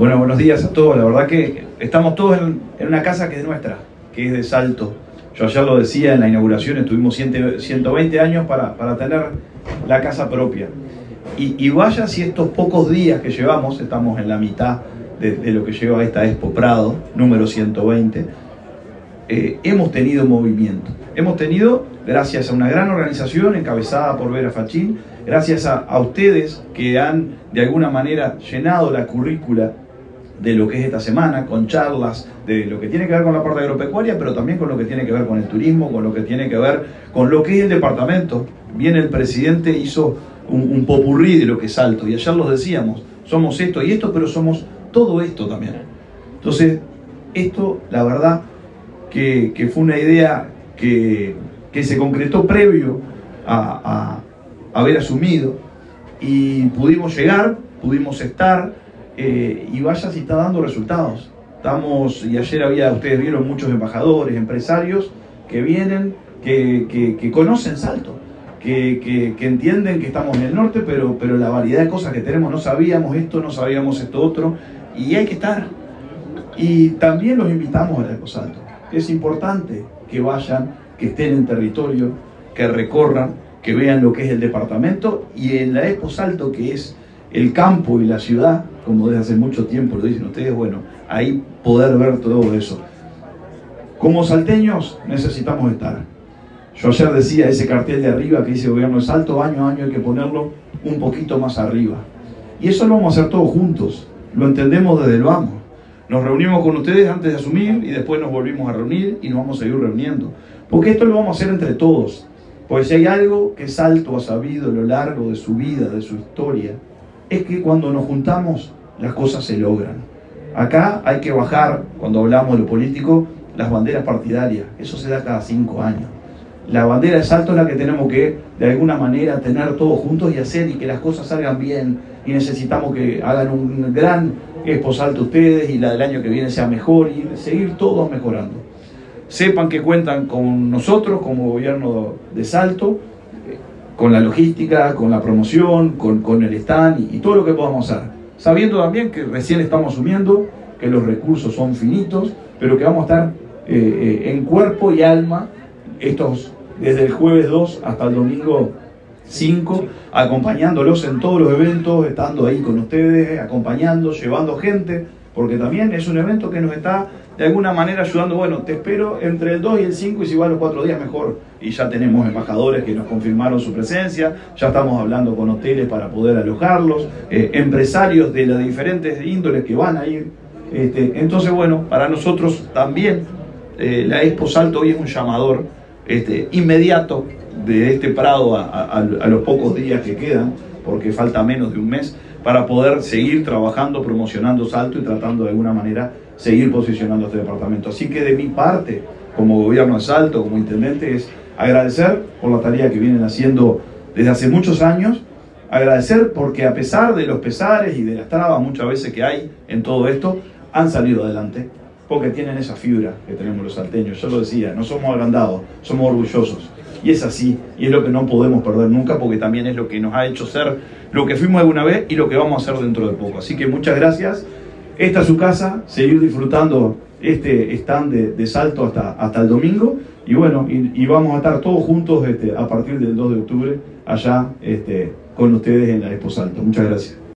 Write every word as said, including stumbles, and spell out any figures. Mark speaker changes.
Speaker 1: Bueno, buenos días a todos. La verdad que estamos todos en, en una casa que es nuestra, que es de Salto. Yo ayer lo decía en la inauguración, estuvimos ciento veinte años para, para tener la casa propia. Y, y vaya si estos pocos días que llevamos, estamos en la mitad de, de lo que lleva esta Expo Prado, número ciento veinte, eh, hemos tenido movimiento. Hemos tenido, gracias a una gran organización encabezada por Vera Fachín, gracias a, a ustedes que han de alguna manera llenado la currícula de lo que es esta semana, con charlas de lo que tiene que ver con la parte agropecuaria, pero también con lo que tiene que ver con el turismo, con lo que tiene que ver con lo que es el departamento. Bien, el presidente hizo un, un popurrí de lo que es Salto, y ayer los decíamos, somos esto y esto, pero somos todo esto también. Entonces, esto, la verdad, que, que fue una idea que, que se concretó previo a, a haber asumido, y pudimos llegar, pudimos estar, Eh, y vaya si está dando resultados. Estamos, y ayer había, ustedes vieron, muchos embajadores, empresarios que vienen, que, que, que conocen Salto, que, que, que entienden que estamos en el norte, pero, pero la variedad de cosas que tenemos, no sabíamos esto, no sabíamos esto otro, y hay que estar. Y también los invitamos a la Expo Salto. Es importante que vayan, que estén en territorio, que recorran, que vean lo que es el departamento, y en la Expo Salto, que es el campo y la ciudad, como desde hace mucho tiempo lo dicen ustedes, bueno, ahí poder ver todo eso. Como salteños necesitamos estar. Yo ayer decía, ese cartel de arriba que dice Gobierno de Salto, año a año hay que ponerlo un poquito más arriba. Y eso lo vamos a hacer todos juntos, lo entendemos desde el vamos. Nos reunimos con ustedes antes de asumir y después nos volvimos a reunir y nos vamos a seguir reuniendo. Porque esto lo vamos a hacer entre todos. Porque si hay algo que Salto ha sabido a lo largo de su vida, de su historia, es que cuando nos juntamos las cosas se logran. Acá hay que bajar, cuando hablamos de lo político, las banderas partidarias. Eso se da cada cinco años. La bandera de Salto es la que tenemos que, de alguna manera, tener todos juntos y hacer, y que las cosas salgan bien. Y necesitamos que hagan un gran Expo Salto ustedes, y la del año que viene sea mejor, y seguir todos mejorando. Sepan que cuentan con nosotros como gobierno de Salto, con la logística, con la promoción, con, con el stand y, y todo lo que podamos hacer. Sabiendo también que recién estamos asumiendo, que los recursos son finitos, pero que vamos a estar eh, eh, en cuerpo y alma estos, desde el jueves dos hasta el domingo cinco, acompañándolos en todos los eventos, estando ahí con ustedes, acompañando, llevando gente, porque también es un evento que nos está de alguna manera ayudando. Bueno, te espero entre el dos y el cinco, y si va a los cuatro días mejor. Y ya tenemos embajadores que nos confirmaron su presencia, ya estamos hablando con hoteles para poder alojarlos, eh, empresarios de las diferentes índoles que van a ir. Este, entonces, bueno, para nosotros también eh, la Expo Salto hoy es un llamador este, inmediato de este Prado a, a, a los pocos días que quedan, porque falta menos de un mes, para poder seguir trabajando, promocionando Salto y tratando de alguna manera seguir posicionando este departamento. Así que de mi parte, como gobierno de Salto, como intendente, es agradecer por la tarea que vienen haciendo desde hace muchos años, agradecer porque a pesar de los pesares y de las trabas muchas veces que hay en todo esto, han salido adelante, porque tienen esa fibra que tenemos los salteños. Yo lo decía, no somos agrandados, somos orgullosos. Y es así, y es lo que no podemos perder nunca, porque también es lo que nos ha hecho ser lo que fuimos alguna vez y lo que vamos a hacer dentro de poco. Así que muchas gracias. Esta es su casa, seguir disfrutando este stand de, de Salto hasta, hasta el domingo. Y bueno, y, y vamos a estar todos juntos este, a partir del dos de octubre allá este, con ustedes en la Expo Salto. Muchas gracias.